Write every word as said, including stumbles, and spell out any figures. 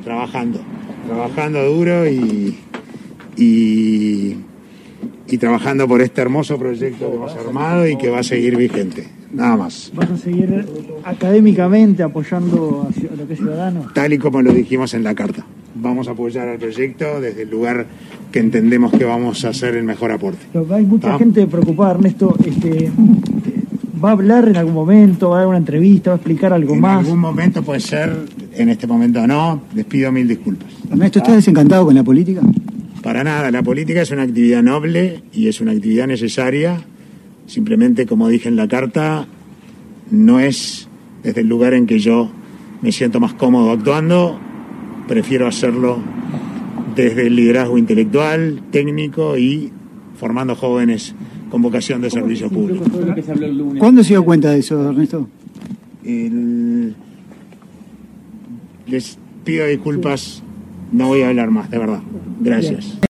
trabajando, trabajando duro y, y, y trabajando por este hermoso proyecto que hemos armado y que va a seguir vigente. Nada más. ¿Vas a seguir académicamente apoyando a lo que es Ciudadanos? Tal y como lo dijimos en la carta. Vamos a apoyar al proyecto desde el lugar que entendemos que vamos a hacer el mejor aporte. Pero hay mucha ¿Ah? gente preocupada, Ernesto. Este, ¿Va a hablar en algún momento? ¿Va a dar una entrevista? ¿Va a explicar algo en más? En algún momento puede ser, en este momento no. Les pido mil disculpas. Ernesto, ¿estás desencantado con la política? Para nada. La política es una actividad noble y es una actividad necesaria. Simplemente, como dije en la carta, no es desde el lugar en que yo me siento más cómodo actuando. Prefiero hacerlo desde el liderazgo intelectual, técnico y formando jóvenes con vocación de servicio público. ¿Cuándo se dio cuenta de eso, Ernesto? El... Les pido disculpas, no voy a hablar más, de verdad. Gracias.